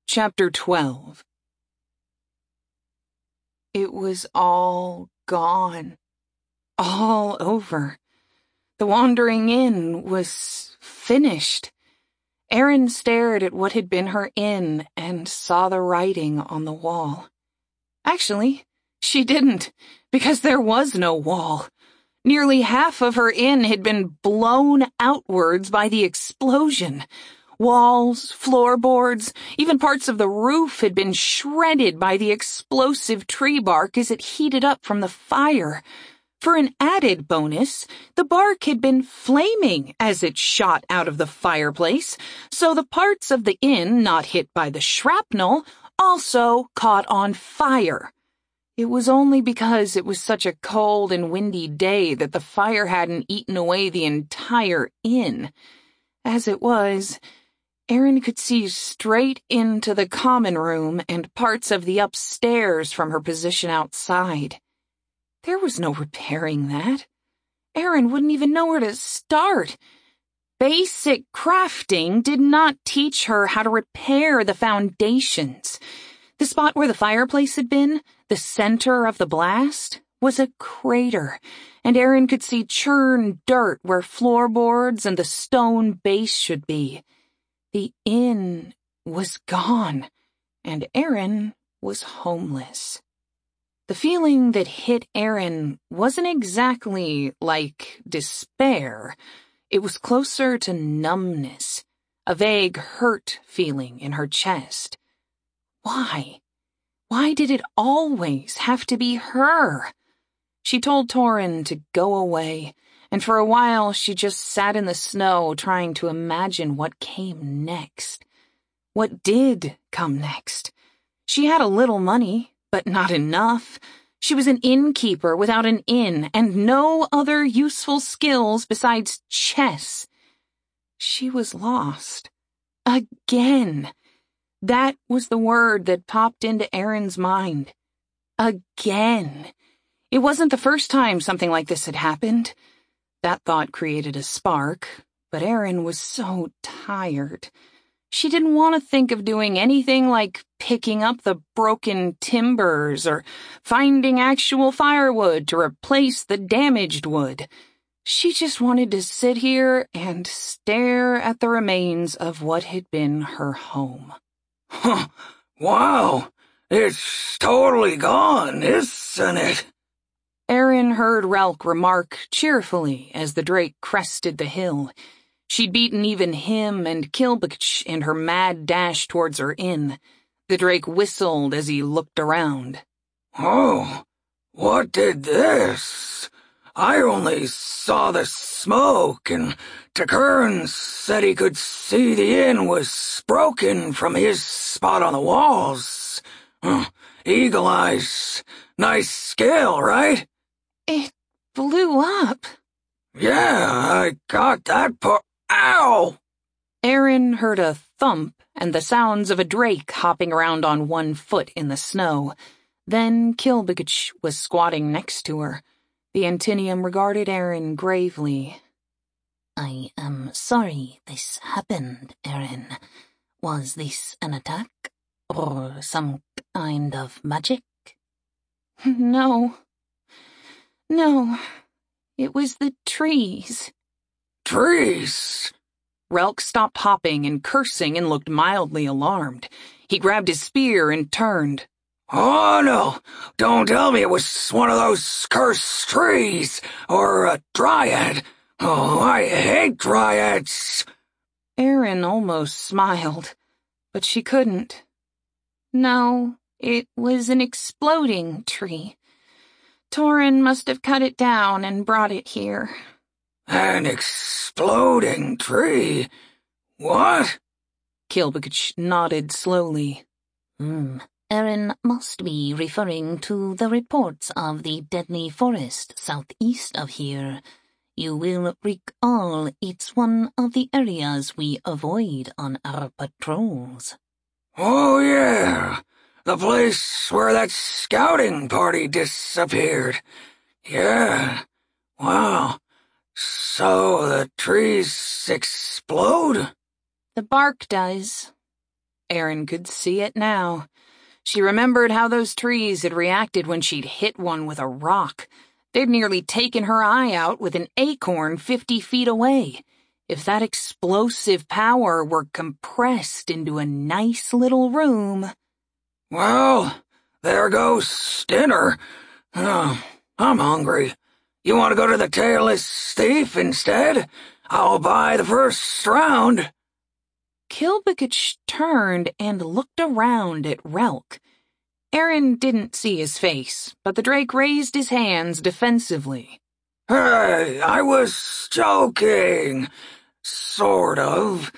Chapter 12. It was all gone. All over. The Wandering Inn was finished. Erin stared at what had been her inn and saw the writing on the wall. Actually, she didn't, because there was no wall. Nearly half of her inn had been blown outwards by the explosion. Walls, floorboards, even parts of the roof had been shredded by the explosive tree bark as it heated up from the fire. For an added bonus, the bark had been flaming as it shot out of the fireplace, so the parts of the inn not hit by the shrapnel also caught on fire. It was only because it was such a cold and windy day that the fire hadn't eaten away the entire inn. As it was, Erin could see straight into the common room and parts of the upstairs from her position outside. There was no repairing that. Erin wouldn't even know where to start. Basic crafting did not teach her how to repair the foundations. The spot where the fireplace had been, the center of the blast, was a crater, and Erin could see churned dirt where floorboards and the stone base should be. The inn was gone, and Erin was homeless. The feeling that hit Erin wasn't exactly like despair. It was closer to numbness, a vague hurt feeling in her chest. Why? Why did it always have to be her? She told Torin to go away, and for a while she just sat in the snow trying to imagine what came next. What did come next? She had a little money, but not enough. She was an innkeeper without an inn and no other useful skills besides chess. She was lost. Again. That was the word that popped into Erin's mind. Again. It wasn't the first time something like this had happened. That thought created a spark, but Erin was so tired. She didn't want to think of doing anything like picking up the broken timbers or finding actual firewood to replace the damaged wood. She just wanted to sit here and stare at the remains of what had been her home. Huh, wow, it's totally gone, isn't it? Erin heard Relk remark cheerfully as the drake crested the hill. She'd beaten even him and Kilbich in her mad dash towards her inn. The drake whistled as he looked around. Oh, what did this? I only saw the smoke, and Takern said he could see the inn was broken from his spot on the walls. Eagle eyes. Nice skill, right? It blew up. Yeah, I got that part. Ow! Erin heard a thump and the sounds of a drake hopping around on one foot in the snow. Then Kilbich was squatting next to her. The Antinium regarded Erin gravely. I am sorry this happened, Erin. Was this an attack? Or some kind of magic? No. It was the trees. Trees? Relk stopped hopping and cursing and looked mildly alarmed. He grabbed his spear and turned. Oh, no. Don't tell me it was one of those cursed trees, or a dryad. Oh, I hate dryads. Erin almost smiled, but she couldn't. No, it was an exploding tree. Torin must have cut it down and brought it here. An exploding tree? What? Kilbich nodded slowly. Erin must be referring to the reports of the deadly forest southeast of here. You will recall it's one of the areas we avoid on our patrols. Oh, yeah. The place where that scouting party disappeared. Yeah. Wow. So the trees explode? The bark does. Erin could see it now. She remembered how those trees had reacted when she'd hit one with a rock. They'd nearly taken her eye out with an acorn 50 feet away. If that explosive power were compressed into a nice little room... Well, there goes dinner. I'm hungry. You want to go to the Tailless Thief instead? I'll buy the first round. Kilbikich turned and looked around at Relk. Erin didn't see his face, but the Drake raised his hands defensively. Hey, I was joking. Sort of.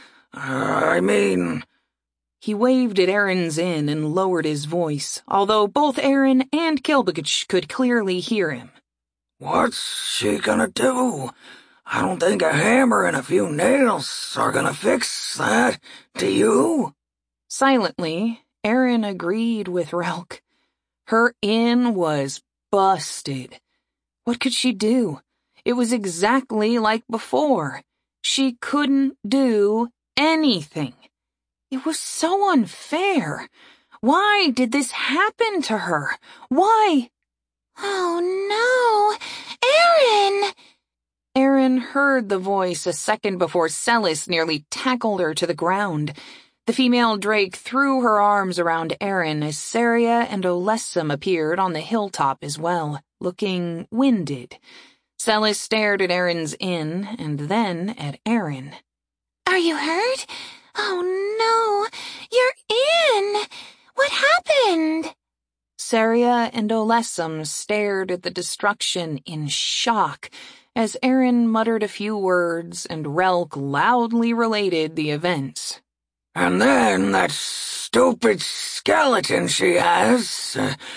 He waved at Erin's inn and lowered his voice, although both Erin and Kilbikich could clearly hear him. What's she gonna do? I don't think a hammer and a few nails are gonna fix that, do you? Silently, Erin agreed with Relk. Her inn was busted. What could she do? It was exactly like before. She couldn't do anything. It was so unfair. Why did this happen to her? Why? Oh no! Erin! Erin heard the voice a second before Celis nearly tackled her to the ground. The female Drake threw her arms around Erin as Saria and Olessum appeared on the hilltop as well, looking winded. Celis stared at Erin's inn and then at Erin. Are you hurt? Oh no! You're in! What happened? Saria and Olessum stared at the destruction in shock as Erin muttered a few words and Relk loudly related the events. And then that stupid skeleton she has,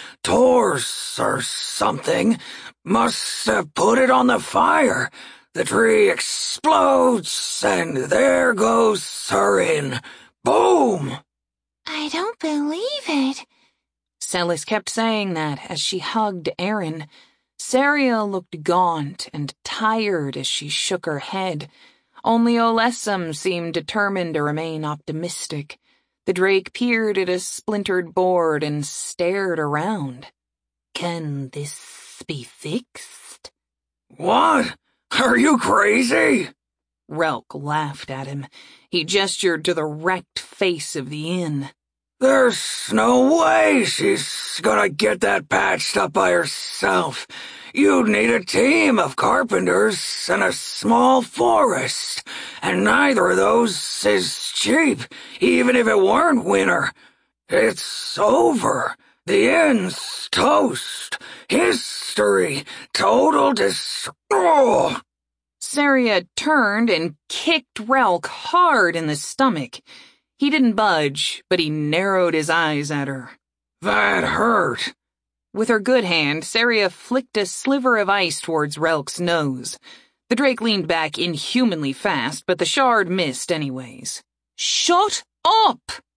Tors or something, must have put it on the fire. The tree explodes, and there goes her inn. Boom! I don't believe it. Celis kept saying that as she hugged Erin. Saria looked gaunt and tired as she shook her head. Only Olessum seemed determined to remain optimistic. The Drake peered at a splintered board and stared around. Can this be fixed? What? Are you crazy? Relk laughed at him. He gestured to the wrecked face of the inn. There's no way she's gonna get that patched up by herself. You'd need a team of carpenters and a small forest, and neither of those is cheap, even if it weren't winter. It's over. The inn's toast. History. Total destroy. Saria turned and kicked Relk hard in the stomach. He didn't budge, but he narrowed his eyes at her. That hurt. With her good hand, Saria flicked a sliver of ice towards Relk's nose. The Drake leaned back inhumanly fast, but the shard missed anyways. Shut up!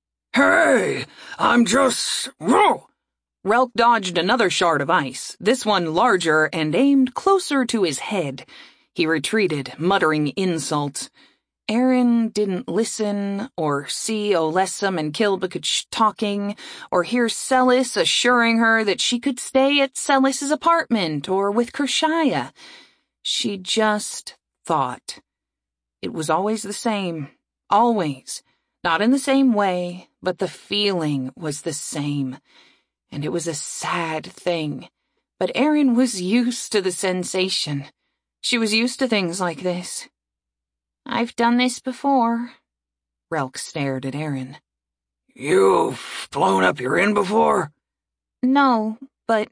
Hey, I'm just... Relk dodged another shard of ice, this one larger and aimed closer to his head. He retreated, muttering insults. Erin didn't listen, or see Olessum and Kilbikich talking, or hear Celis assuring her that she could stay at Celis's apartment or with Kershaya. She just thought. It was always the same. Always. Not in the same way, but the feeling was the same. And it was a sad thing. But Erin was used to the sensation. She was used to things like this. I've done this before. Relk stared at Erin. You've blown up your inn before? No, but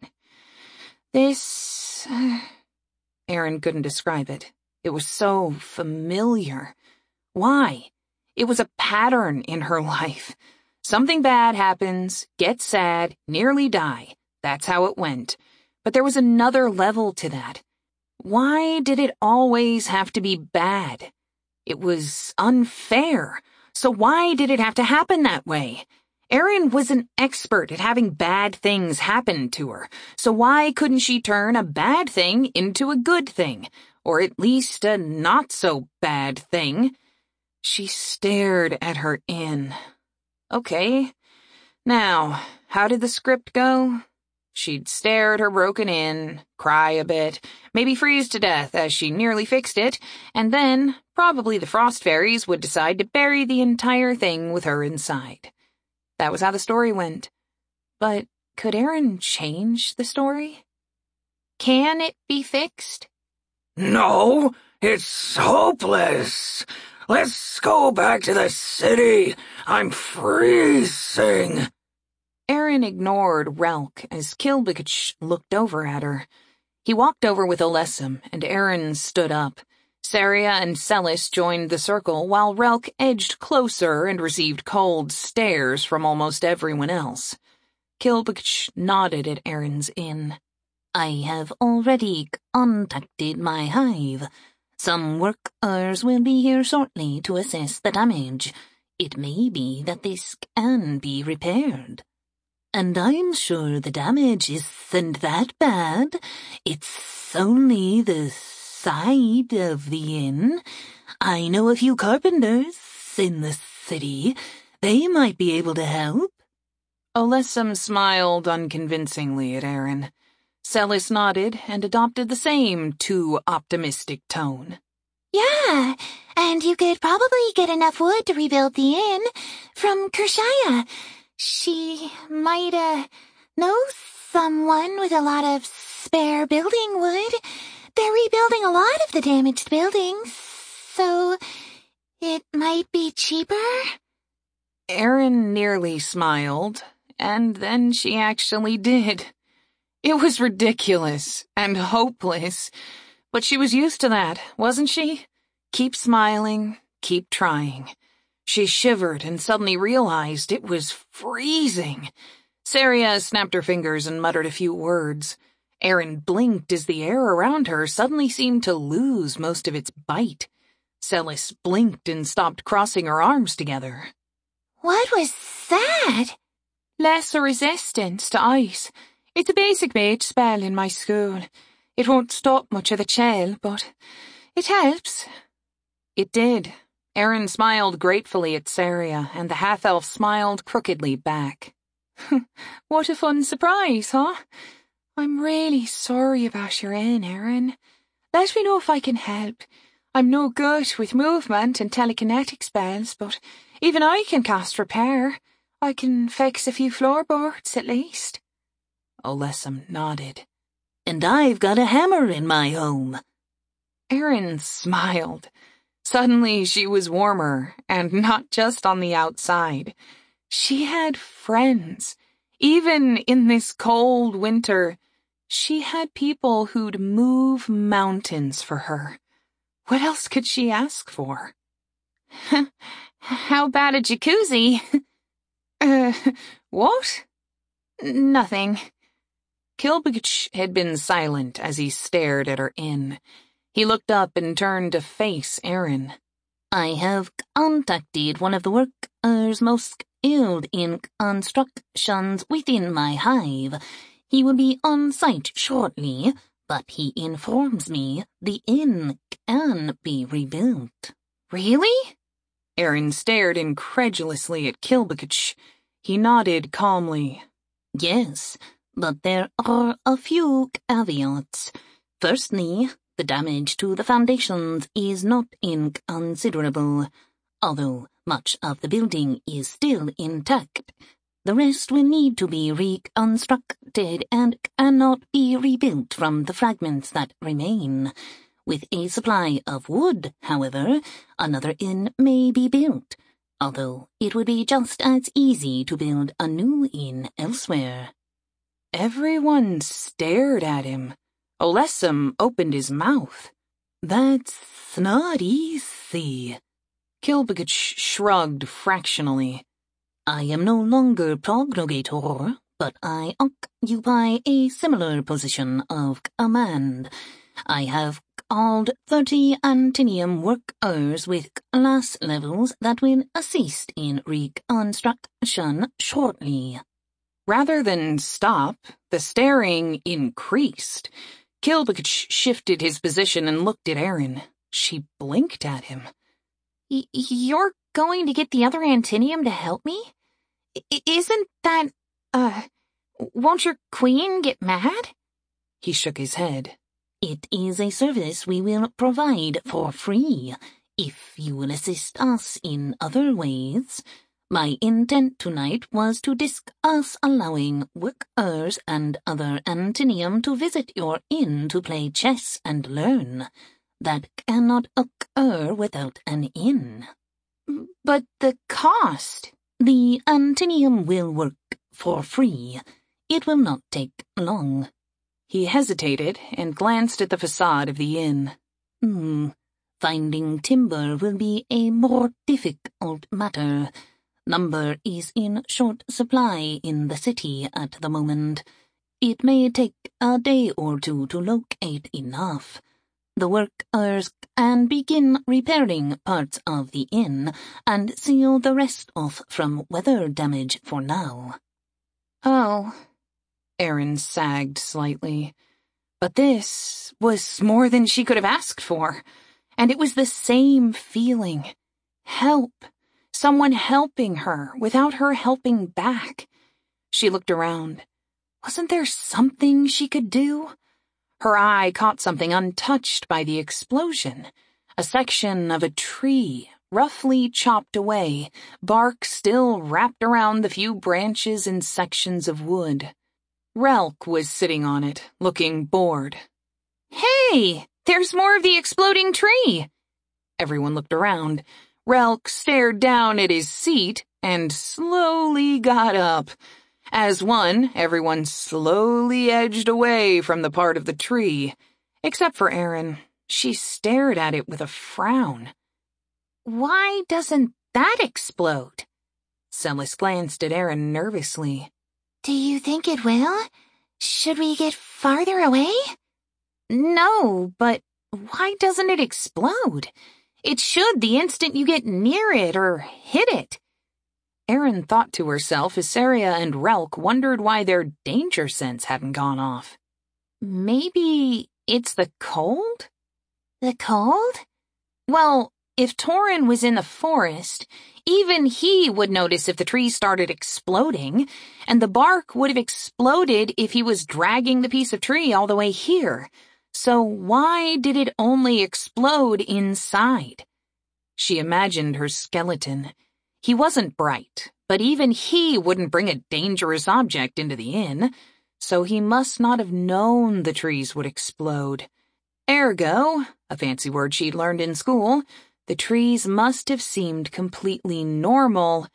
this... Erin couldn't describe it. It was so familiar. Why? It was a pattern in her life. Something bad happens, get sad, nearly die. That's how it went. But there was another level to that. Why did it always have to be bad? It was unfair. So why did it have to happen that way? Erin was an expert at having bad things happen to her. So why couldn't she turn a bad thing into a good thing? Or at least a not-so-bad thing? She stared at her inn. Okay. Now, how did the script go? She'd stare at her broken inn, cry a bit, maybe freeze to death as she nearly fixed it, and then, probably the frost fairies would decide to bury the entire thing with her inside. That was how the story went. But could Erin change the story? Can it be fixed? No, it's hopeless. Let's go back to the city. I'm freezing. Erin ignored Relk as Kilbikich looked over at her. He walked over with Olessum, and Erin stood up. Saria and Celis joined the circle, while Relk edged closer and received cold stares from almost everyone else. Kilbikich nodded at Erin's inn. I have already contacted my hive. Some workers will be here shortly to assess the damage. It may be that this can be repaired. And I'm sure the damage isn't that bad. It's only the side of the inn. I know a few carpenters in the city. They might be able to help. Olessum smiled unconvincingly at Erin. Celis nodded and adopted the same too optimistic tone. Yeah, and you could probably get enough wood to rebuild the inn from Kershaya. She might, know someone with a lot of spare building wood. They're rebuilding a lot of the damaged buildings, so it might be cheaper. Erin nearly smiled, and then she actually did. It was ridiculous and hopeless, but she was used to that, wasn't she? Keep smiling, keep trying. She shivered and suddenly realized it was freezing. Saria snapped her fingers and muttered a few words. Erin blinked as the air around her suddenly seemed to lose most of its bite. Celis blinked and stopped crossing her arms together. What was that? Lesser resistance to ice. It's a basic mage spell in my school. It won't stop much of the chill, but it helps. It did. Erin smiled gratefully at Saria, and the half-elf smiled crookedly back. What a fun surprise, huh? I'm really sorry about your inn, Erin. Let me know if I can help. I'm no good with movement and telekinetic spells, but even I can cast repair. I can fix a few floorboards, at least. Olessum nodded. And I've got a hammer in my home. Erin smiled. Suddenly she was warmer, and not just on the outside. She had friends. Even in this cold winter, she had people who'd move mountains for her. What else could she ask for? How about a jacuzzi? What? Nothing. Kilbikich had been silent as he stared at her inn. He looked up and turned to face Erin. I have contacted one of the workers most skilled in constructions within my hive. He will be on site shortly, but he informs me the inn can be rebuilt. Really? Erin stared incredulously at Kilbikich. He nodded calmly. Yes, but there are a few caveats. Firstly, the damage to the foundations is not inconsiderable. Although much of the building is still intact, the rest will need to be reconstructed and cannot be rebuilt from the fragments that remain. With a supply of wood, however, another inn may be built, although it would be just as easy to build a new inn elsewhere. Everyone stared at him. Olessum opened his mouth. That's not easy. Kilbikich shrugged fractionally. I am no longer prognogator, but I occupy a similar position of command. I have called 30 Antinium workers with class levels that will assist in reconstruction shortly. Rather than stop, the staring increased. Kilbikich shifted his position and looked at Erin. She blinked at him. You're going to get the other Antinium to help me? Isn't that, won't your queen get mad? He shook his head. It is a service we will provide for free, if you will assist us in other ways. My intent tonight was to discuss allowing workers and other Antinium to visit your inn to play chess and learn. That cannot occur without an inn. But the cost. The Antinium will work for free. It will not take long. He hesitated and glanced at the facade of the inn. Finding timber will be a more difficult matter. Lumber is in short supply in the city at the moment. It may take a day or two to locate enough. The workers can begin repairing parts of the inn and seal the rest off from weather damage for now. Oh, Erin sagged slightly. But this was more than she could have asked for, and it was the same feeling. Help. Someone helping her without her helping back. She looked around. Wasn't there something she could do? Her eye caught something untouched by the explosion. A section of a tree, roughly chopped away, bark still wrapped around the few branches and sections of wood. Relk was sitting on it, looking bored. Hey! There's more of the exploding tree! Everyone looked around. Relk stared down at his seat and slowly got up. As one, everyone slowly edged away from the part of the tree. Except for Erin. She stared at it with a frown. Why doesn't that explode? Celis glanced at Erin nervously. Do you think it will? Should we get farther away? No, but why doesn't it explode? It should the instant you get near it or hit it. Erin thought to herself as Saria and Relk wondered why their danger sense hadn't gone off. Maybe it's the cold? The cold? Well, if Torin was in the forest, even he would notice if the tree started exploding, and the bark would have exploded if he was dragging the piece of tree all the way here. So why did it only explode inside? She imagined her skeleton. He wasn't bright, but even he wouldn't bring a dangerous object into the inn, so he must not have known the trees would explode. Ergo, a fancy word she'd learned in school, the trees must have seemed completely normal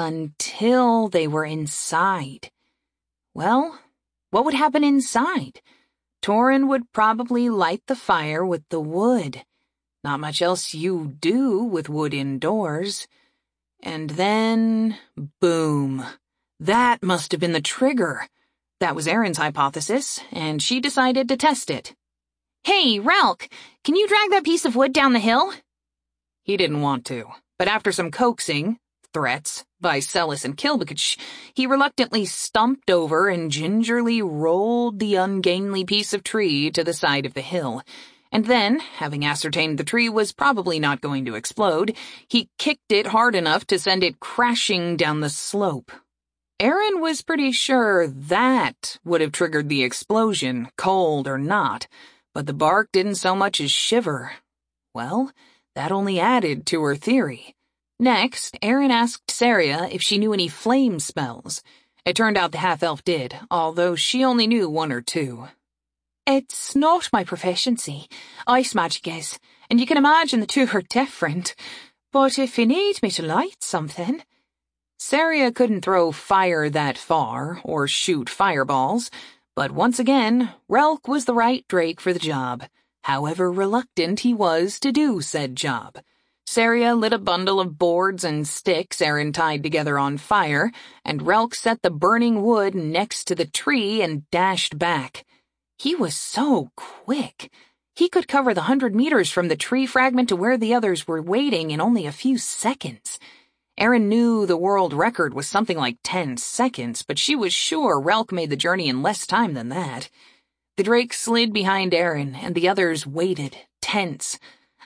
until they were inside. Well, what would happen inside? Torin would probably light the fire with the wood. Not much else you do with wood indoors. And then, boom. That must have been the trigger. That was Erin's hypothesis, and she decided to test it. Hey, Relk, can you drag that piece of wood down the hill? He didn't want to, but after some coaxing, threats, by Celis and Kilbakach, he reluctantly stumped over and gingerly rolled the ungainly piece of tree to the side of the hill. And then, having ascertained the tree was probably not going to explode, he kicked it hard enough to send it crashing down the slope. Erin was pretty sure that would have triggered the explosion, cold or not, but the bark didn't so much as shiver. Well, that only added to her theory. Next, Erin asked Saria if she knew any flame spells. It turned out the half-elf did, although she only knew one or two. It's not my proficiency. Ice magic is, and you can imagine the two are different. But if you need me to light something... Saria couldn't throw fire that far, or shoot fireballs, but once again, Relk was the right Drake for the job, however reluctant he was to do said job. Saria lit a bundle of boards and sticks Erin tied together on fire, and Relk set the burning wood next to the tree and dashed back. He was so quick. He could cover the 100 meters from the tree fragment to where the others were waiting in only a few seconds. Erin knew the world record was something like 10 seconds, but she was sure Relk made the journey in less time than that. The Drake slid behind Erin, and the others waited, tense.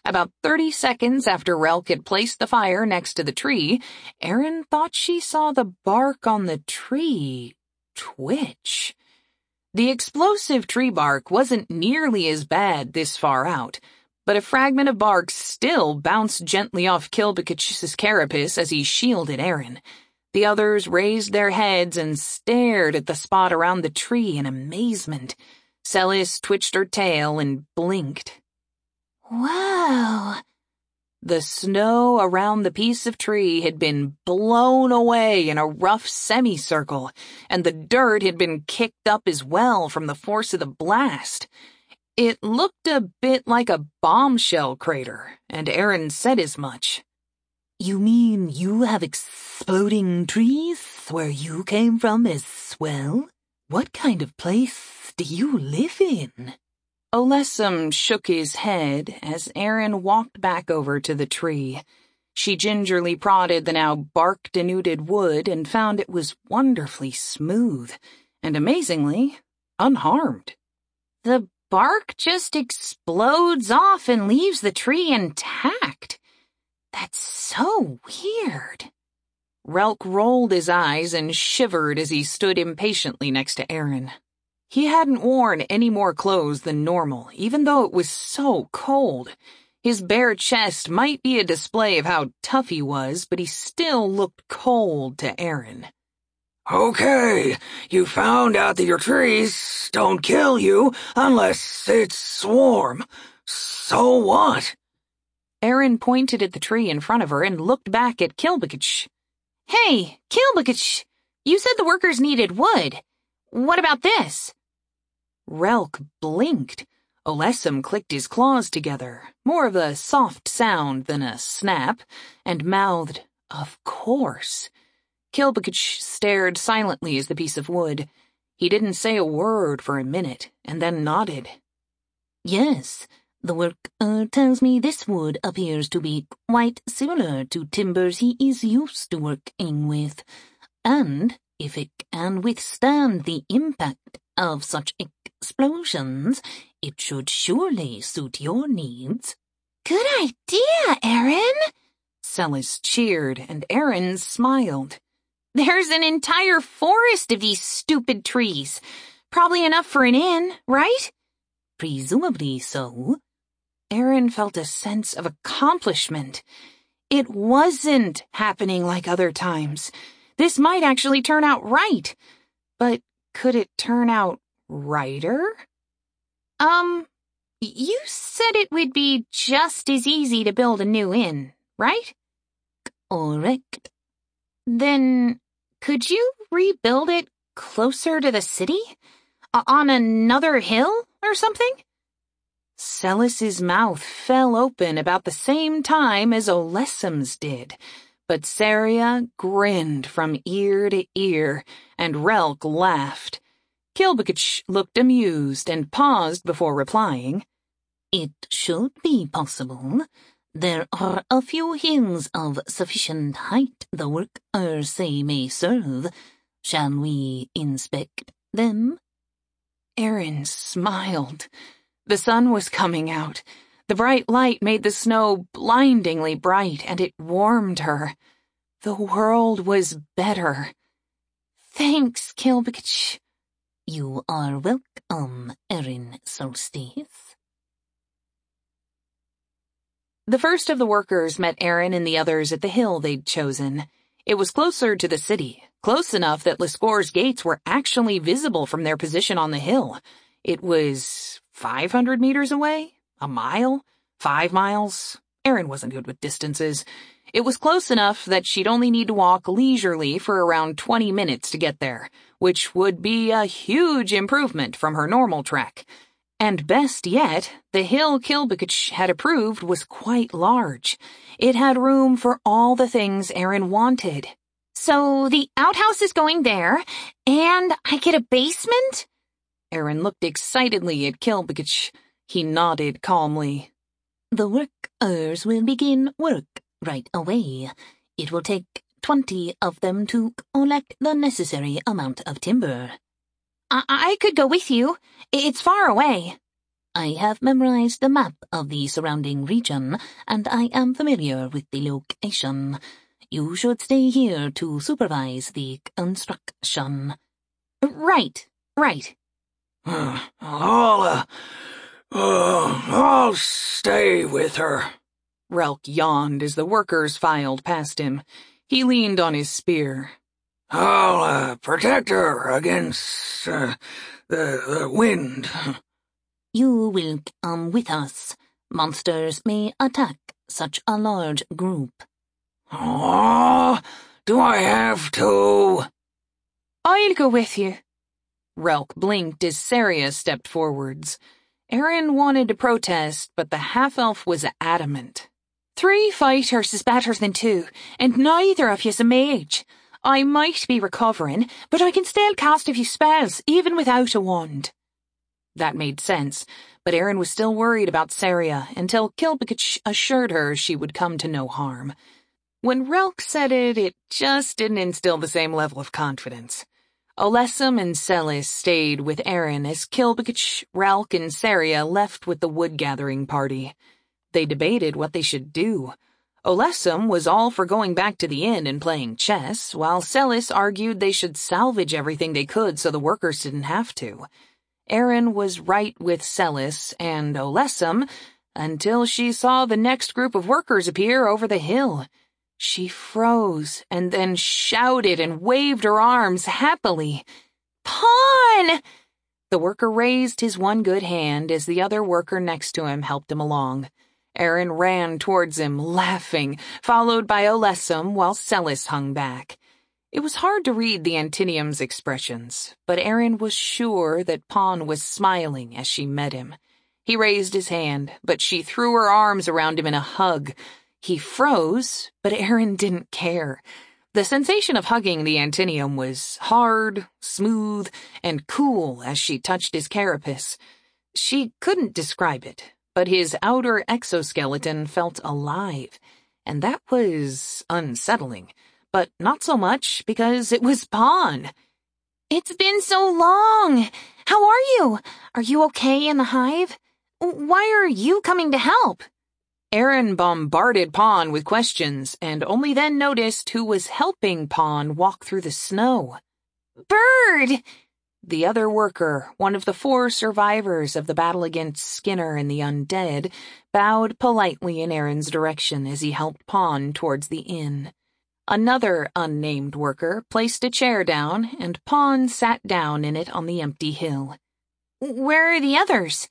About 30 seconds after Relk had placed the fire next to the tree, Erin thought she saw the bark on the tree twitch. The explosive tree bark wasn't nearly as bad this far out, but a fragment of bark still bounced gently off Kilbekitch's carapace as he shielded Erin. The others raised their heads and stared at the spot around the tree in amazement. Celis twitched her tail and blinked. Whoa. The snow around the piece of tree had been blown away in a rough semicircle, and the dirt had been kicked up as well from the force of the blast. It looked a bit like a bombshell crater, and Erin said as much. You mean you have exploding trees where you came from as well? What kind of place do you live in? Olessum shook his head as Erin walked back over to the tree. She gingerly prodded the now bark-denuded wood and found it was wonderfully smooth, and amazingly, unharmed. The bark just explodes off and leaves the tree intact. That's so weird. Relk rolled his eyes and shivered as he stood impatiently next to Erin. He hadn't worn any more clothes than normal, even though it was so cold. His bare chest might be a display of how tough he was, but he still looked cold to Erin. Okay, you found out that your trees don't kill you unless it's swarm. So what? Erin pointed at the tree in front of her and looked back at Kilbekitch. Hey, Kilbekitch, you said the workers needed wood. What about this? Relk blinked. Olessum clicked his claws together, more of a soft sound than a snap, and mouthed, "Of course." Kilbekitch stared silently as the piece of wood. He didn't say a word for a minute, and then nodded. Yes, the worker tells me this wood appears to be quite similar to timbers he is used to working with, and if it can withstand the impact of such explosions, it should surely suit your needs. Good idea, Erin. Celis cheered, and Erin smiled. There's an entire forest of these stupid trees. Probably enough for an inn, right? Presumably so. Erin felt a sense of accomplishment. It wasn't happening like other times. This might actually turn out right. But could it turn out righter? You said it would be just as easy to build a new inn, right? Correct. Then, could you rebuild it closer to the city? On another hill or something? Celis's mouth fell open about the same time as Olessum's did, but Saria grinned from ear to ear, and Relk laughed. Kilbekitch looked amused and paused before replying. It should be possible. There are a few hills of sufficient height the workers say may serve. Shall we inspect them? Erin smiled. The sun was coming out. The bright light made the snow blindingly bright, and it warmed her. The world was better. Thanks, Kilbekitch. You are welcome, Erin Solstice. The first of the workers met Erin and the others at the hill they'd chosen. It was closer to the city, close enough that Lescore's gates were actually visible from their position on the hill. It was 500 meters away? A mile? 5 miles? Erin wasn't good with distances. It was close enough that she'd only need to walk leisurely for around 20 minutes to get there, which would be a huge improvement from her normal trek. And best yet, the hill Kilbekitch had approved was quite large. It had room for all the things Erin wanted. So the outhouse is going there, and I get a basement? Erin looked excitedly at Kilbekitch. He nodded calmly. The workers will begin work right away. It will take 20 of them to collect the necessary amount of timber. I could go with you. It's far away. I have memorized the map of the surrounding region, and I am familiar with the location. You should stay here to supervise the construction. Right. I'll stay with her. Relk yawned as the workers filed past him. He leaned on his spear. I'll protect her against the wind. You will come with us. Monsters may attack such a large group. Oh, do I have to? I'll go with you. Relk blinked as Saria stepped forwards. Aaron wanted to protest, but the half-elf was adamant. 3 fighters is better than 2, and neither of you's a mage. I might be recovering, but I can still cast a few spells, even without a wand. That made sense, but Aaron was still worried about Saria until Kilbikich assured her she would come to no harm. When Relk said it, it just didn't instill the same level of confidence. Olessum and Celis stayed with Aaron as Kilbikich, Relk, and Saria left with the wood-gathering party. They debated what they should do. Olessum was all for going back to the inn and playing chess, while Celis argued they should salvage everything they could so the workers didn't have to. Aaron was right with Celis and Olessum until she saw the next group of workers appear over the hill. She froze and then shouted and waved her arms happily. "Pawn!" The worker raised his one good hand as the other worker next to him helped him along. Aaron ran towards him, laughing, followed by Olessum while Celis hung back. It was hard to read the Antinium's expressions, but Aaron was sure that Pawn was smiling as she met him. He raised his hand, but she threw her arms around him in a hug. He froze, but Aaron didn't care. The sensation of hugging the Antinium was hard, smooth, and cool as she touched his carapace. She couldn't describe it, but his outer exoskeleton felt alive, and that was unsettling, but not so much because it was Pawn. "It's been so long. How are you? Are you okay in the hive? Why are you coming to help?" Aaron bombarded Pawn with questions and only then noticed who was helping Pawn walk through the snow. "Bird!" The other worker, one of the 4 survivors of the battle against Skinner and the undead, bowed politely in Aaron's direction as he helped Pawn towards the inn. Another unnamed worker placed a chair down, and Pawn sat down in it on the empty hill. "Where are the others?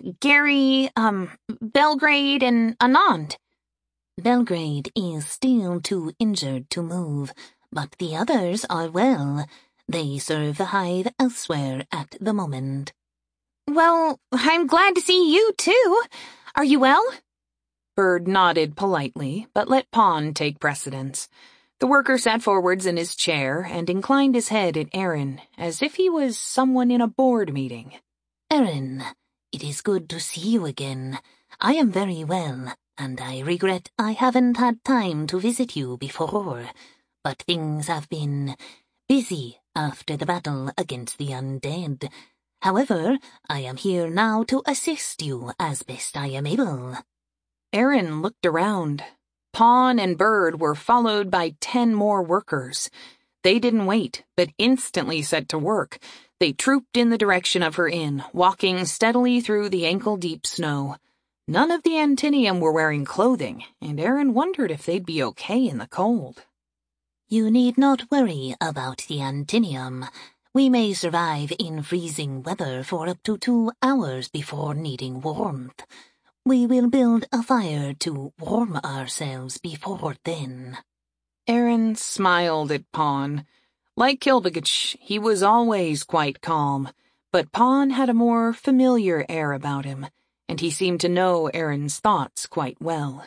Gary, Belgrade, and Anand?" Belgrade is still too injured to move, but the others are well. They serve the hive elsewhere at the moment. "Well, I'm glad to see you, too. Are you well?" Bird nodded politely, but let Pawn take precedence. The worker sat forwards in his chair and inclined his head at Aaron, as if he was someone in a board meeting. Aaron, it is good to see you again. I am very well, and I regret I haven't had time to visit you before, but things have been busy after the battle against the undead. However, I am here now to assist you as best I am able." Aaron looked around. Pawn and Bird were followed by 10 more workers. They didn't wait, but instantly set to work. They trooped in the direction of her inn, walking steadily through the ankle-deep snow. None of the Antinium were wearing clothing, and Aaron wondered if they'd be okay in the cold. "You need not worry about the Antinium. We may survive in freezing weather for up to 2 hours before needing warmth. We will build a fire to warm ourselves before then." Aaron smiled at Pawn. Like Kilbikich, he was always quite calm, but Pawn had a more familiar air about him, and he seemed to know Aaron's thoughts quite well.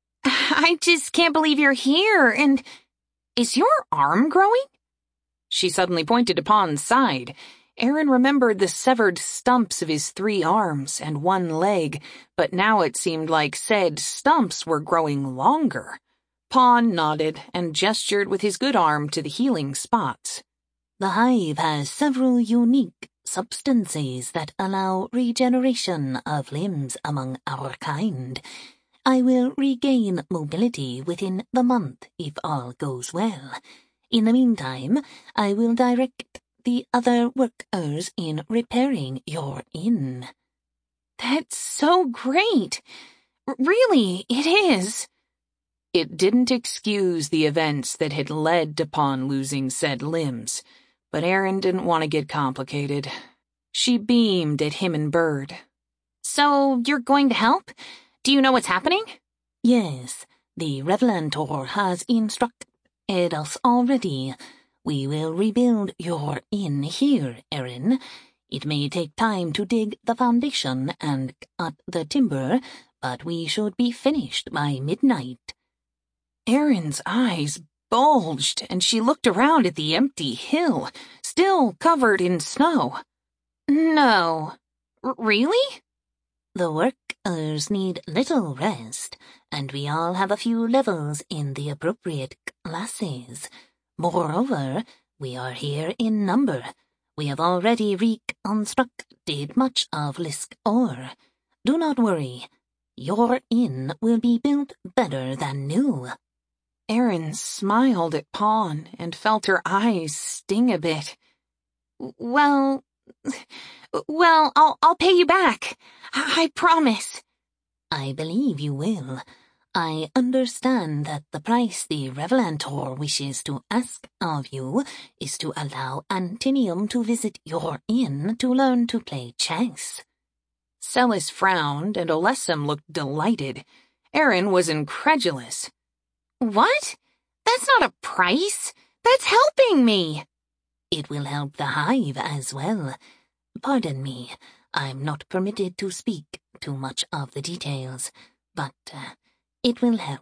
"I just can't believe you're here, and is your arm growing?" She suddenly pointed to Pawn's side. Aaron remembered the severed stumps of his 3 arms and 1 leg, but now it seemed like said stumps were growing longer. Pawn nodded and gestured with his good arm to the healing spots. The hive has several unique substances that allow regeneration of limbs among our kind. I will regain mobility within the month if all goes well. In the meantime, I will direct the other workers in repairing your inn." That's so great. Really, it is. It didn't excuse the events that had led to Pawn losing said limbs, but Erin didn't want to get complicated. She beamed at him and Bird. "So you're going to help? Do you know what's happening?" "Yes, the Revelantor has instructed us already. We will rebuild your inn here, Erin. It may take time to dig the foundation and cut the timber, but we should be finished by midnight." Erin's eyes bulged, and she looked around at the empty hill, still covered in snow. "No. Really?" "The workers need little rest, and we all have a few levels in the appropriate classes. Moreover, we are here in number. We have already reconstructed much of Lisk Ore. Do not worry. Your inn will be built better than new." Erin smiled at Pawn and felt her eyes sting a bit. Well, I'll pay you back. I promise." "I believe you will. I understand that the price the Revelantor wishes to ask of you is to allow Antinium to visit your inn to learn to play chess." Celis frowned, and Olessem looked delighted. Erin was incredulous. "What? That's not a price. That's helping me." "It will help the hive as well. Pardon me, I'm not permitted to speak too much of the details, but it will help."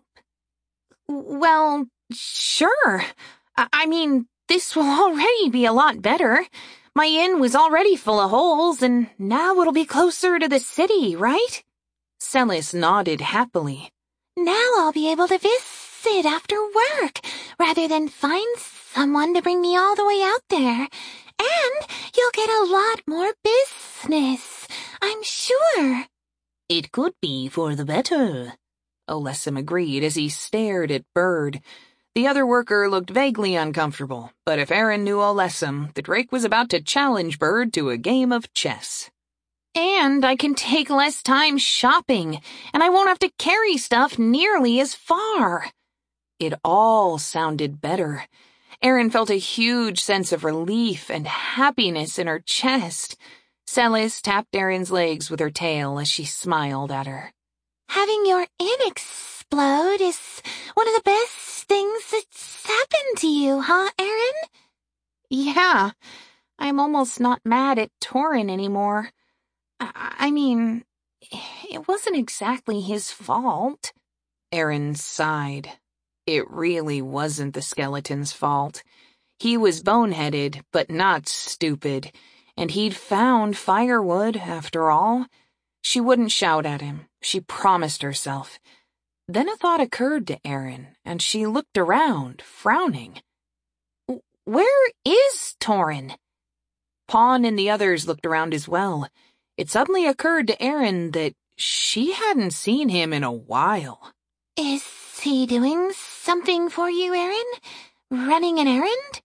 "Well, sure. I mean, this will already be a lot better. My inn was already full of holes, and now it'll be closer to the city, right?" Celis nodded happily. "Now I'll be able to visit after work, rather than find someone to bring me all the way out there. And you'll get a lot more business, I'm sure." "It could be for the better," Olessem agreed as he stared at Bird. The other worker looked vaguely uncomfortable, but if Erin knew Olessem, the Drake was about to challenge Bird to a game of chess. "And I can take less time shopping, and I won't have to carry stuff nearly as far." It all sounded better. Erin felt a huge sense of relief and happiness in her chest. Celis tapped Erin's legs with her tail as she smiled at her. "Having your inn explode is one of the best things that's happened to you, huh, Erin?" "Yeah, I'm almost not mad at Torin anymore. I mean, it wasn't exactly his fault." Erin sighed. It really wasn't the skeleton's fault. He was boneheaded, but not stupid, and he'd found firewood, after all. She wouldn't shout at him. She promised herself. Then a thought occurred to Erin, and she looked around, frowning. "Where is Torin?" Pawn and the others looked around as well. It suddenly occurred to Erin that she hadn't seen him in a while. "Is he doing something for you, Erin? Running an errand?"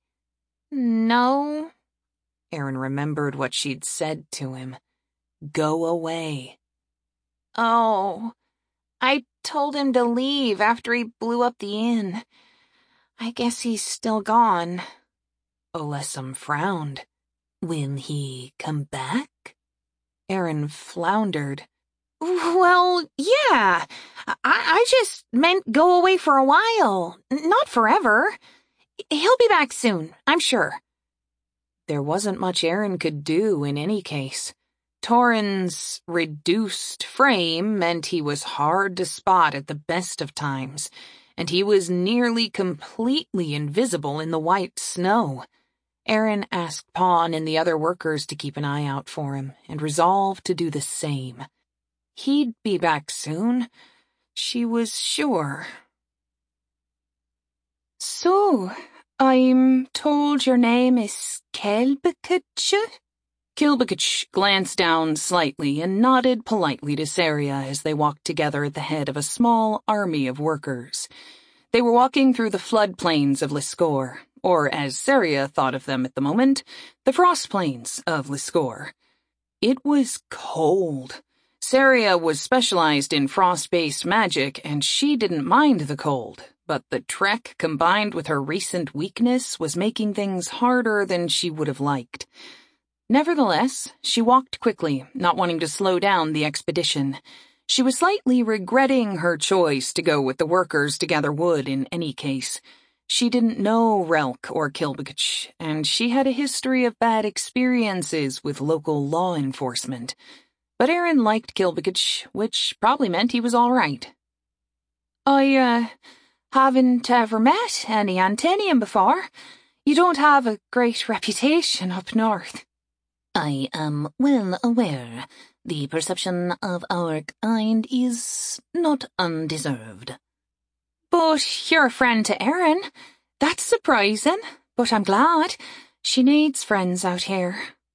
"No." Erin remembered what she'd said to him. Go away. "Oh, I told him to leave after he blew up the inn. I guess he's still gone." Olessem frowned. "Will he come back?" Erin floundered. "Well, yeah. I just meant go away for a while, not forever. He'll be back soon, I'm sure." There wasn't much Erin could do in any case. Torin's reduced frame meant he was hard to spot at the best of times, and he was nearly completely invisible in the white snow. Erin asked Pawn and the other workers to keep an eye out for him, and resolved to do the same. He'd be back soon, she was sure. "So, I'm told your name is Kelbekutche?" Kilbegich glanced down slightly and nodded politely to Saria as they walked together at the head of a small army of workers. They were walking through the floodplains of Liscor, or as Saria thought of them at the moment, the frost plains of Liscor. It was cold. Saria was specialized in frost-based magic, and she didn't mind the cold, but the trek combined with her recent weakness was making things harder than she would have liked. Nevertheless, she walked quickly, not wanting to slow down the expedition. She was slightly regretting her choice to go with the workers to gather wood in any case. She didn't know Relk or Kilbegich, and she had a history of bad experiences with local law enforcement. But Erin liked Kilbegich, which probably meant he was all right. I haven't ever met any Antenium before. You don't have a great reputation up north. I am well aware the perception of our kind is not undeserved. But you're a friend to Erin. That's surprising, but I'm glad. She needs friends out here.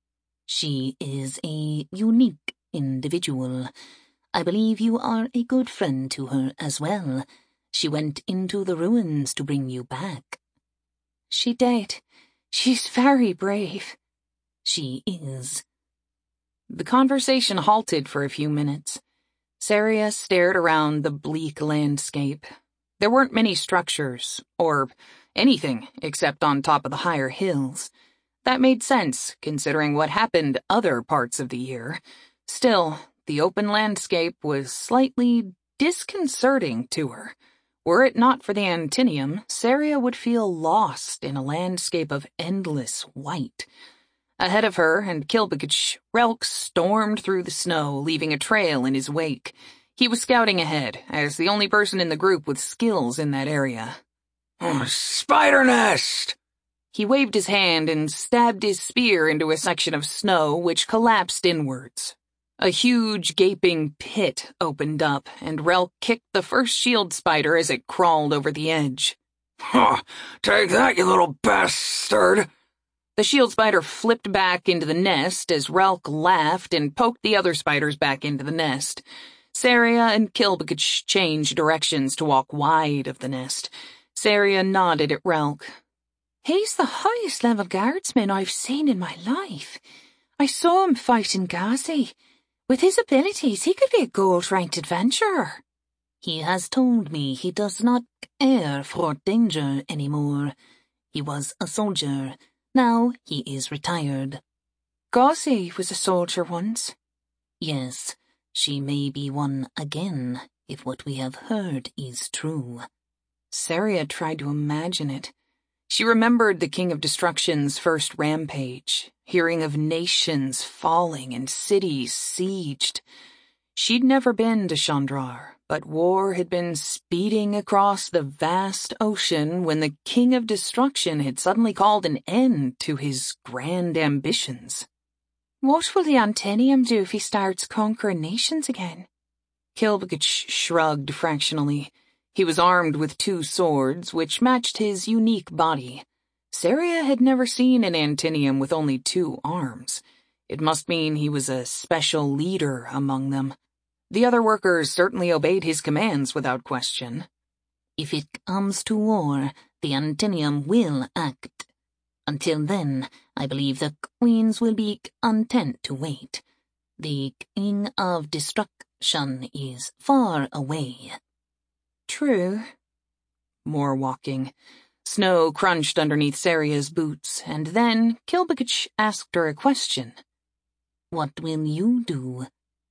She is a unique individual. I believe you are a good friend to her as well. She went into the ruins to bring you back. She did. She's very brave. She is. The conversation halted for a few minutes. Saria stared around the bleak landscape. There weren't many structures, or anything except on top of the higher hills. That made sense, considering what happened other parts of the year. Still, the open landscape was slightly disconcerting to her. Were it not for the Antenium, Saria would feel lost in a landscape of endless white. Ahead of her and Kilbegich, Relk stormed through the snow, leaving a trail in his wake. He was scouting ahead, as the only person in the group with skills in that area. Spider nest! He waved his hand and stabbed his spear into a section of snow which collapsed inwards. A huge, gaping pit opened up, and Relk kicked the first shield spider as it crawled over the edge. Take that, you little bastard! The shield spider flipped back into the nest as Relk laughed and poked the other spiders back into the nest. Saria and Kilbegich changed directions to walk wide of the nest. Saria nodded at Relk. He's the highest level guardsman I've seen in my life. I saw him fight in Ghazi. With his abilities, he could be a gold-ranked adventurer. He has told me he does not care for danger anymore. He was a soldier. Now he is retired. Ghazi was a soldier once. Yes, she may be one again, if what we have heard is true. Saria tried to imagine it. She remembered the King of Destruction's first rampage, hearing of nations falling and cities sieged. She'd never been to Chandrar, but war had been speeding across the vast ocean when the King of Destruction had suddenly called an end to his grand ambitions. What will the Antenium do if he starts conquering nations again? Kilbegich shrugged fractionally. He was armed with 2 swords, which matched his unique body. Saria had never seen an Antenium with only 2 arms. It must mean he was a special leader among them. The other workers certainly obeyed his commands without question. If it comes to war, the Antenium will act. Until then, I believe the queens will be content to wait. The King of Destruction is far away. True. More walking. Snow crunched underneath Saria's boots, and then Kilbegich asked her a question. What will you do?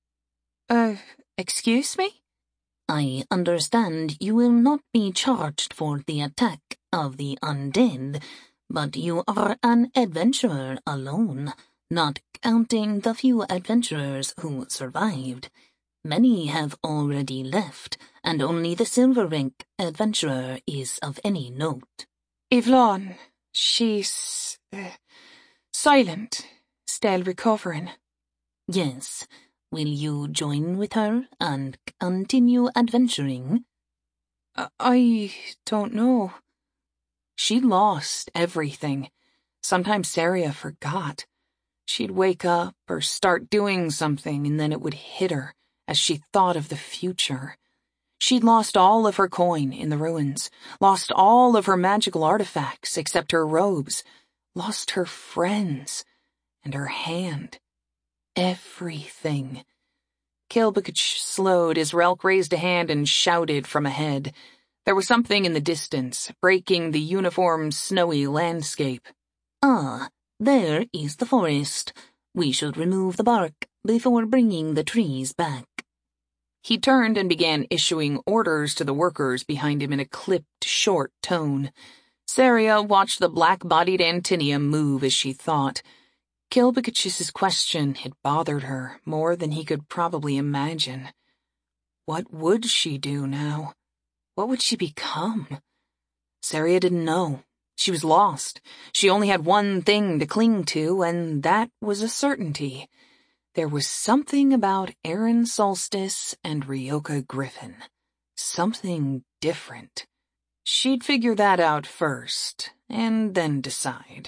Excuse me? I understand you will not be charged for the attack of the undead, but you are an adventurer alone, not counting the few adventurers who survived. Many have already left, and only the silver rank adventurer is of any note. Yvonne, she's silent, still recovering. Yes. Will you join with her and continue adventuring? I don't know. She lost everything. Sometimes Saria forgot. She'd wake up or start doing something, and then it would hit her as she thought of the future. She'd lost all of her coin in the ruins, lost all of her magical artifacts except her robes, lost her friends, and her hand. Everything. Kilbakich slowed as Relk raised a hand and shouted from ahead. There was something in the distance, breaking the uniform, snowy landscape. Ah, there is the forest. We should remove the bark before bringing the trees back. He turned and began issuing orders to the workers behind him in a clipped, short tone. Saria watched the black-bodied Antinium move as she thought. Kilbakich's question had bothered her more than he could probably imagine. What would she do now? What would she become? Saria didn't know. She was lost. She only had one thing to cling to, and that was a certainty. There was something about Erin Solstice and Ryoka Griffin. Something different. She'd figure that out first, and then decide.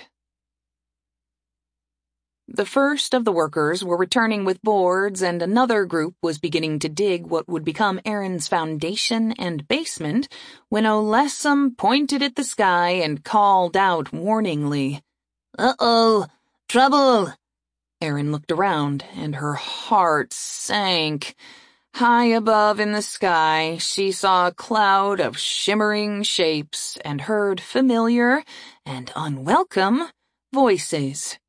The first of the workers were returning with boards, and another group was beginning to dig what would become Erin's foundation and basement when Olessum pointed at the sky and called out warningly, Uh-oh, trouble! Erin looked around, and her heart sank. High above in the sky, she saw a cloud of shimmering shapes and heard familiar and unwelcome voices.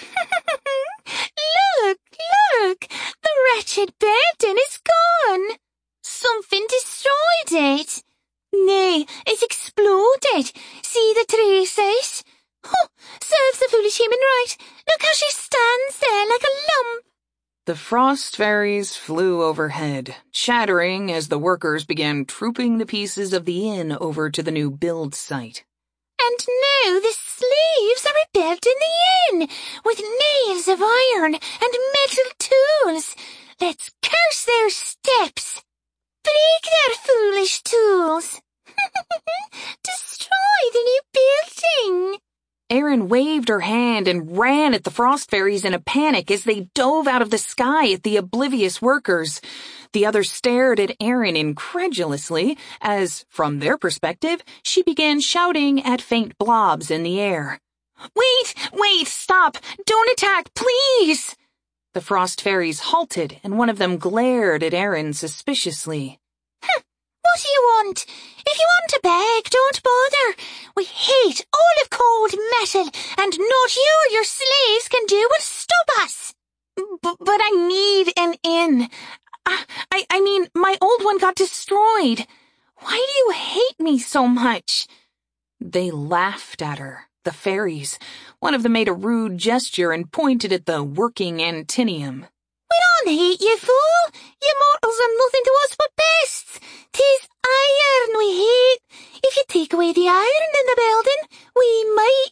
Look! The wretched building is gone! Something destroyed it! Nay, it exploded! See the traces? Oh, serves the foolish human right! Look how she stands there like a lump! The frost fairies flew overhead, chattering as the workers began trooping the pieces of the inn over to the new build site. And now the slaves are rebuilding the inn, with nails of iron and metal tools. Let's curse their steps. Break their foolish tools. Destroy the new building. Erin waved her hand and ran at the frost fairies in a panic as they dove out of the sky at the oblivious workers. The others stared at Erin incredulously as, from their perspective, she began shouting at faint blobs in the air. Wait, stop! Don't attack, please! The frost fairies halted, and one of them glared at Erin suspiciously. What do you want? If you want to beg, don't bother. We hate all of cold metal, and not you or your slaves can do but stop us. But I need an inn. I mean, my old one got destroyed. Why do you hate me so much? They laughed at her, the fairies. One of them made a rude gesture and pointed at the working Antinium. We don't hate you, fool. You mortals are nothing to us but pests. 'Tis iron we hate. If you take away the iron in the building, we might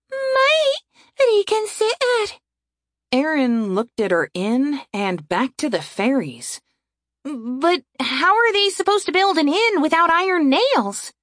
reconsider. Erin looked at her inn and back to the fairies. But how are they supposed to build an inn without iron nails?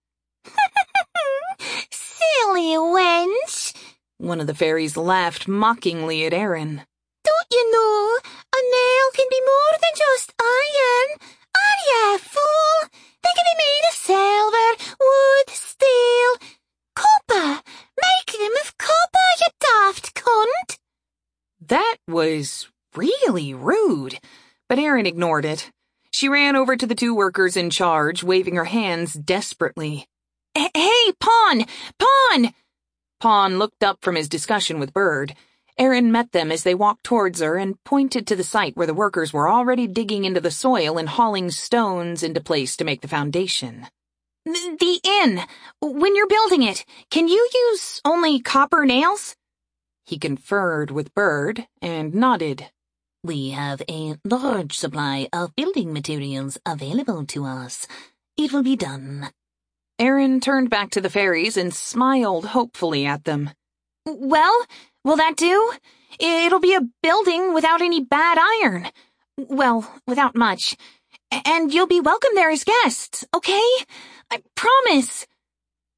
Silly wench. One of the fairies laughed mockingly at Erin. Don't you know, a nail can be more than just iron? Are ya, fool? They can be made of silver, wood, steel, copper. Make them of copper, you daft cunt. That was really rude, but Erin ignored it. She ran over to the two workers in charge, waving her hands desperately. Hey, Pawn! Pawn looked up from his discussion with Bird. Erin met them as they walked towards her and pointed to the site where the workers were already digging into the soil and hauling stones into place to make the foundation. The inn! When you're building it, can you use only copper nails? He conferred with Bird and nodded. We have a large supply of building materials available to us. It will be done. Erin turned back to the fairies and smiled hopefully at them. Well, will that do? It'll be a building without any bad iron. Well, without much. And you'll be welcome there as guests, okay? I promise.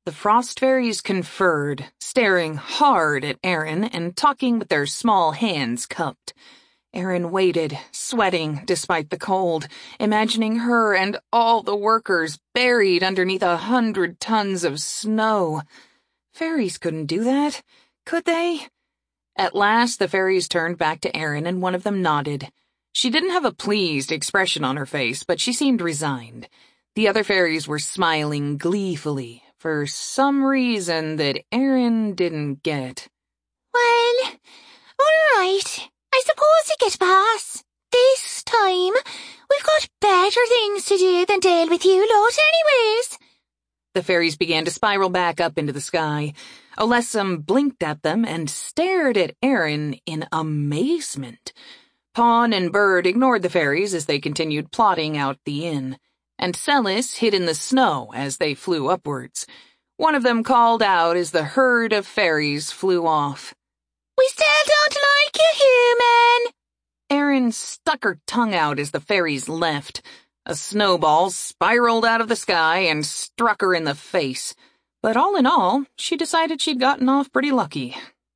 The frost fairies conferred, staring hard at Erin and talking with their small hands cupped. Erin waited, sweating despite the cold, imagining her and all the workers buried underneath 100 tons of snow. Fairies couldn't do that, could they? At last, the fairies turned back to Erin and one of them nodded. She didn't have a pleased expression on her face, but she seemed resigned. The other fairies were smiling gleefully, for some reason that Erin didn't get. Well, all right. I suppose you get a pass. This time, we've got better things to do than deal with you lot anyways. The fairies began to spiral back up into the sky. Olessum blinked at them and stared at Erin in amazement. Pawn and Bird ignored the fairies as they continued plotting out the inn, and Celis hid in the snow as they flew upwards. One of them called out as the herd of fairies flew off. We still don't like you, human! Erin stuck her tongue out as the fairies left. A snowball spiraled out of the sky and struck her in the face. But all in all, she decided she'd gotten off pretty lucky.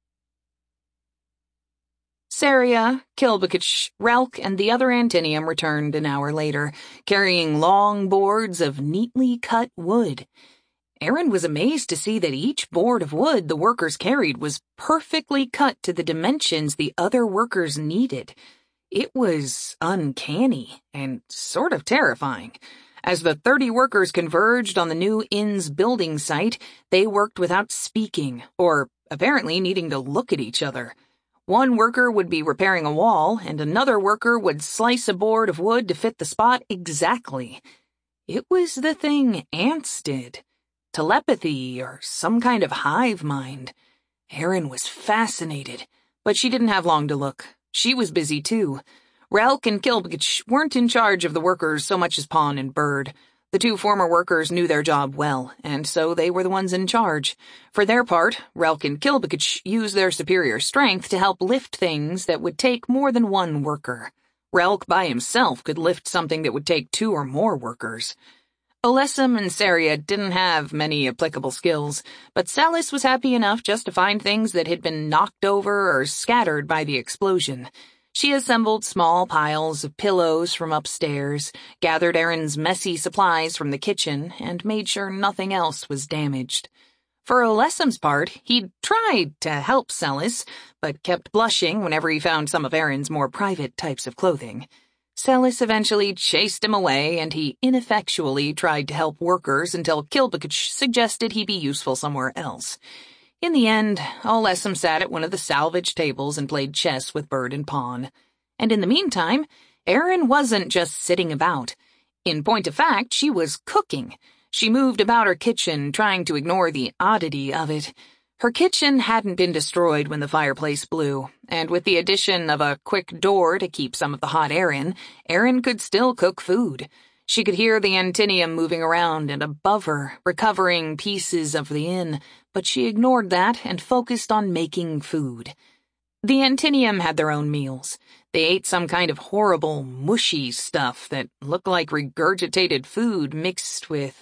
Saria, Kilbakich, Relk, and the other Antinium returned an hour later, carrying long boards of neatly cut wood. Erin was amazed to see that each board of wood the workers carried was perfectly cut to the dimensions the other workers needed. It was uncanny and sort of terrifying. As the 30 workers converged on the new inn's building site, they worked without speaking, or apparently needing to look at each other. One worker would be repairing a wall, and another worker would slice a board of wood to fit the spot exactly. It was the thing ants did. Telepathy or some kind of hive mind. Erin was fascinated, but she didn't have long to look. She was busy too. Relk and Kilbakich weren't in charge of the workers so much as Pawn and Bird. The two former workers knew their job well, and so they were the ones in charge. For their part, Relk and Kilbakich used their superior strength to help lift things that would take more than one worker. Relk by himself could lift something that would take 2 or more workers. Olessum and Saria didn't have many applicable skills, but Celis was happy enough just to find things that had been knocked over or scattered by the explosion. She assembled small piles of pillows from upstairs, gathered Erin's messy supplies from the kitchen, and made sure nothing else was damaged. For Olessum's part, he'd tried to help Celis, but kept blushing whenever he found some of Erin's more private types of clothing. Celis eventually chased him away, and he ineffectually tried to help workers until Kilbakich suggested he be useful somewhere else. In the end, Olessum sat at one of the salvage tables and played chess with Bird and Pawn. And in the meantime, Erin wasn't just sitting about. In point of fact, she was cooking. She moved about her kitchen, trying to ignore the oddity of it. Her kitchen hadn't been destroyed when the fireplace blew, and with the addition of a quick door to keep some of the hot air in, Erin could still cook food. She could hear the Antinium moving around and above her, recovering pieces of the inn, but she ignored that and focused on making food. The Antinium had their own meals. They ate some kind of horrible, mushy stuff that looked like regurgitated food mixed with,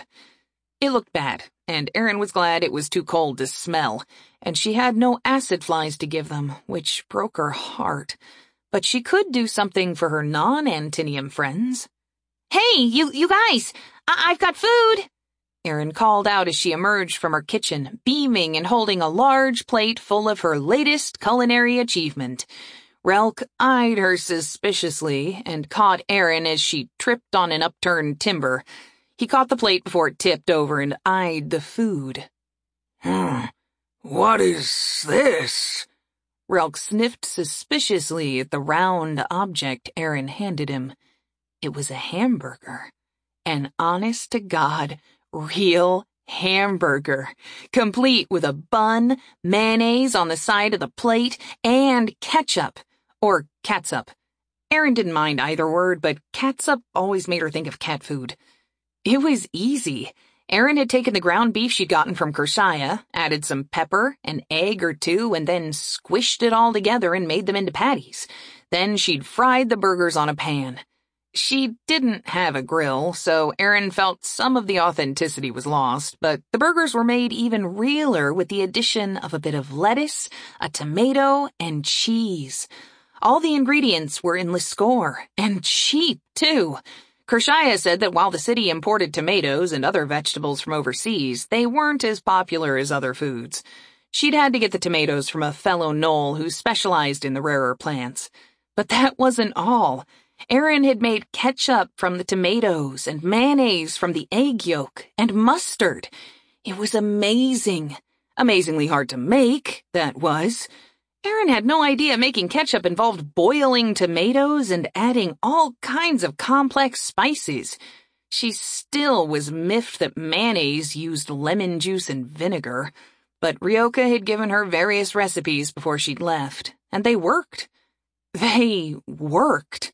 It looked bad, and Erin was glad it was too cold to smell, and she had no acid flies to give them, which broke her heart. But she could do something for her non-Antinium friends. Hey, you guys! I've got food! Erin called out as she emerged from her kitchen, beaming and holding a large plate full of her latest culinary achievement. Relk eyed her suspiciously and caught Erin as she tripped on an upturned timber. He caught the plate before it tipped over and eyed the food. What is this? Relk sniffed suspiciously at the round object Erin handed him. It was a hamburger. An honest-to-God, real hamburger, complete with a bun, mayonnaise on the side of the plate, and ketchup, or catsup. Erin didn't mind either word, but catsup always made her think of cat food. It was easy. Erin had taken the ground beef she'd gotten from Kershaya, added some pepper, an egg or two, and then squished it all together and made them into patties. Then she'd fried the burgers on a pan. She didn't have a grill, so Erin felt some of the authenticity was lost, but the burgers were made even realer with the addition of a bit of lettuce, a tomato, and cheese. All the ingredients were in Liscore, and cheap, too. Kershaya said that while the city imported tomatoes and other vegetables from overseas, they weren't as popular as other foods. She'd had to get the tomatoes from a fellow Knoll who specialized in the rarer plants. But that wasn't all. Erin had made ketchup from the tomatoes and mayonnaise from the egg yolk and mustard. It was amazing. Amazingly hard to make, that was. Erin had no idea making ketchup involved boiling tomatoes and adding all kinds of complex spices. She still was miffed that mayonnaise used lemon juice and vinegar, but Ryoka had given her various recipes before she'd left, and they worked. They worked.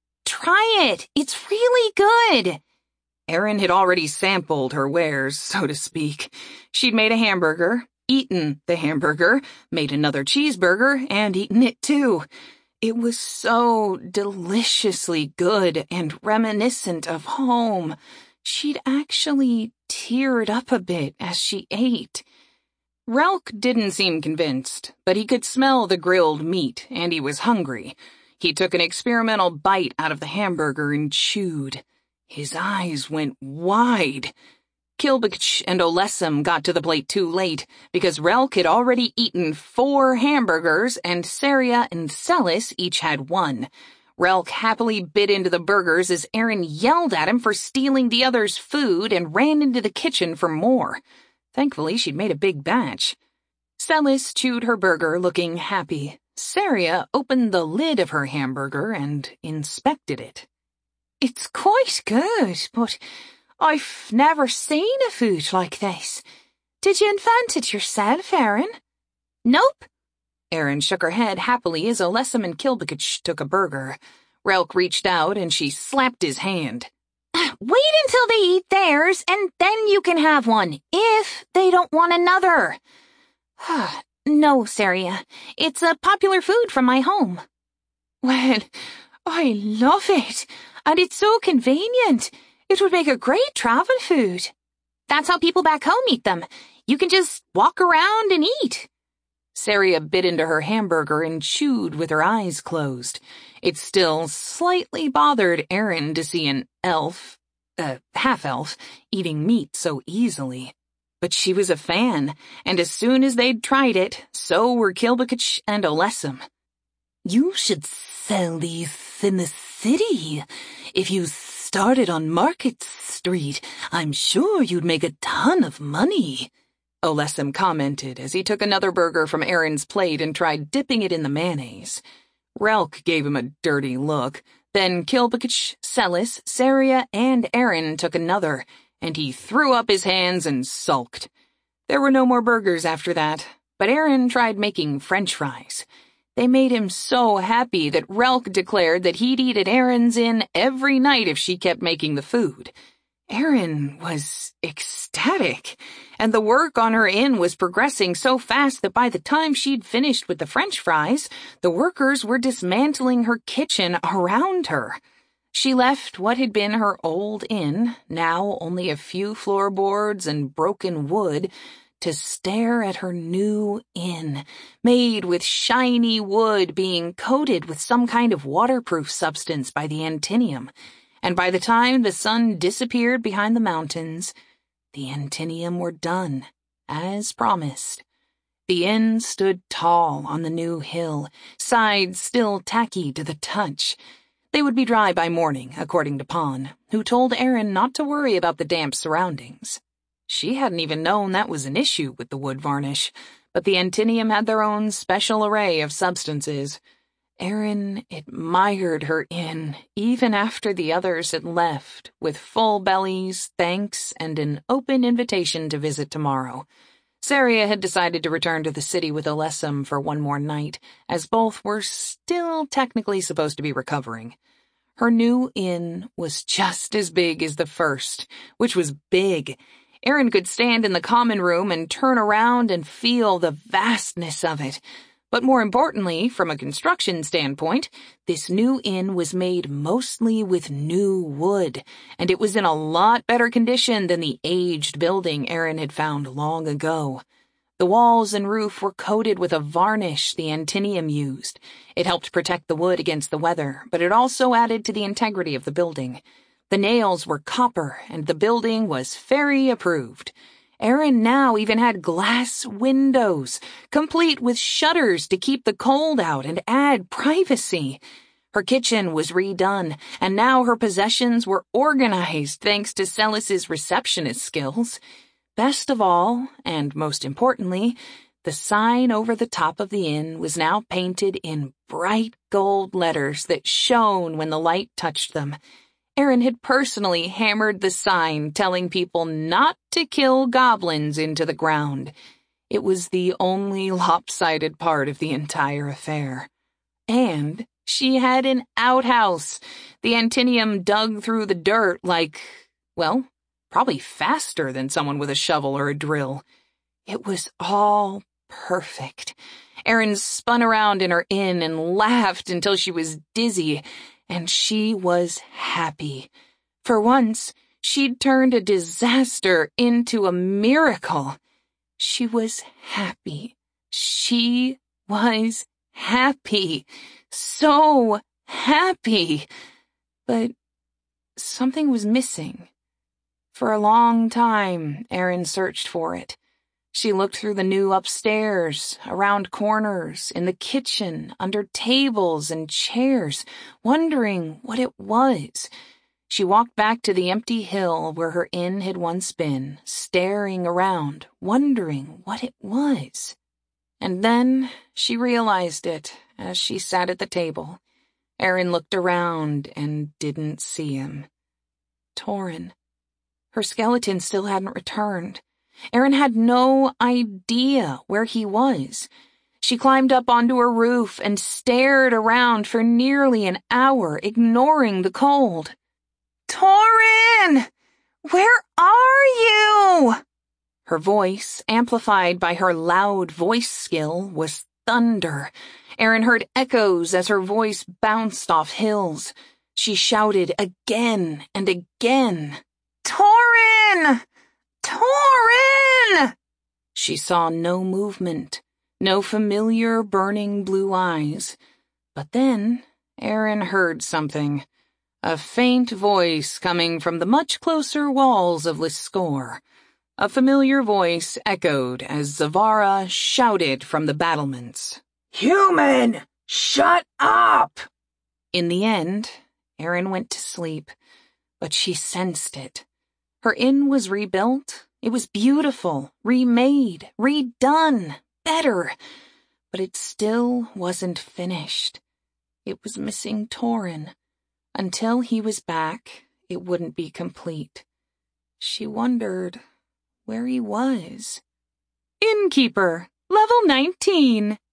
Try it. It's really good. Erin had already sampled her wares, so to speak. She'd made a hamburger, eaten the hamburger, made another cheeseburger, and eaten it too. It was so deliciously good and reminiscent of home. She'd actually teared up a bit as she ate. Relk didn't seem convinced, but he could smell the grilled meat, and he was hungry. He took an experimental bite out of the hamburger and chewed. His eyes went wide. Kilbich and Olesem got to the plate too late, because Relk had already eaten 4 hamburgers, and Saria and Celis each had 1. Relk happily bit into the burgers as Erin yelled at him for stealing the other's food and ran into the kitchen for more. Thankfully, she'd made a big batch. Celis chewed her burger, looking happy. Saria opened the lid of her hamburger and inspected it. It's quite good, but I've never seen a food like this. Did you invent it yourself, Erin? Nope. Erin shook her head happily as Olesem and Kilbich took a burger. Relk reached out and she slapped his hand. Wait until they eat theirs, and then you can have one, if they don't want another. No, Saria. It's a popular food from my home. Well, I love it, and it's so convenient. It would make a great travel food. That's how people back home eat them. You can just walk around and eat. Saria bit into her hamburger and chewed with her eyes closed. It still slightly bothered Erin to see an half-elf, eating meat so easily. But she was a fan, and as soon as they'd tried it, so were Kilbich and Olesem. You should sell these in the city. If you started on Market Street, I'm sure you'd make a ton of money, Olesem commented as he took another burger from Erin's plate and tried dipping it in the mayonnaise. Relk gave him a dirty look. Then Kilbich, Celis, Saria, and Erin took another, and he threw up his hands and sulked. There were no more burgers after that, but Erin tried making French fries. They made him so happy that Relk declared that he'd eat at Erin's Inn every night if she kept making the food. Erin was ecstatic, and the work on her inn was progressing so fast that by the time she'd finished with the French fries, the workers were dismantling her kitchen around her. She left what had been her old inn, now only a few floorboards and broken wood, to stare at her new inn, made with shiny wood being coated with some kind of waterproof substance by the Antinium. And by the time the sun disappeared behind the mountains, the Antinium were done, as promised. The inn stood tall on the new hill, sides still tacky to the touch. They would be dry by morning, according to Pon, who told Erin not to worry about the damp surroundings. She hadn't even known that was an issue with the wood varnish, but the Antinium had their own special array of substances. Erin admired her inn, even after the others had left, with full bellies, thanks, and an open invitation to visit tomorrow. Saria had decided to return to the city with Olesem for one more night, as both were still technically supposed to be recovering. Her new inn was just as big as the first, which was big. Erin could stand in the common room and turn around and feel the vastness of it. But more importantly, from a construction standpoint, this new inn was made mostly with new wood, and it was in a lot better condition than the aged building Erin had found long ago. The walls and roof were coated with a varnish the Antinium used. It helped protect the wood against the weather, but it also added to the integrity of the building. The nails were copper, and the building was fairy approved. Erin now even had glass windows, complete with shutters to keep the cold out and add privacy. Her kitchen was redone, and now her possessions were organized thanks to Celis's receptionist skills. Best of all, and most importantly, the sign over the top of the inn was now painted in bright gold letters that shone when the light touched them. Erin had personally hammered the sign telling people not to kill goblins into the ground. It was the only lopsided part of the entire affair. And she had an outhouse. The Antinium dug through the dirt probably faster than someone with a shovel or a drill. It was all perfect. Erin spun around in her inn and laughed until she was dizzy, and she was happy. For once, she'd turned a disaster into a miracle. She was happy. She was happy. So happy. But something was missing. For a long time, Erin searched for it. She looked through the new upstairs, around corners, in the kitchen, under tables and chairs, wondering what it was. She walked back to the empty hill where her inn had once been, staring around, wondering what it was. And then she realized it as she sat at the table. Erin looked around and didn't see him. Torin. Her skeleton still hadn't returned. Erin had no idea where he was. She climbed up onto her roof and stared around for nearly an hour, ignoring the cold. Torin! Where are you? Her voice, amplified by her loud voice skill, was thunder. Erin heard echoes as her voice bounced off hills. She shouted again and again. Torin! Torin! She saw no movement, no familiar burning blue eyes. But then Erin heard something. A faint voice coming from the much closer walls of Liscor. A familiar voice echoed as Zavara shouted from the battlements. Human! Shut up! In the end, Erin went to sleep, but she sensed it. Her inn was rebuilt. It was beautiful, remade, redone, better. But it still wasn't finished. It was missing Torin. Until he was back, it wouldn't be complete. She wondered where he was. Innkeeper, level 19.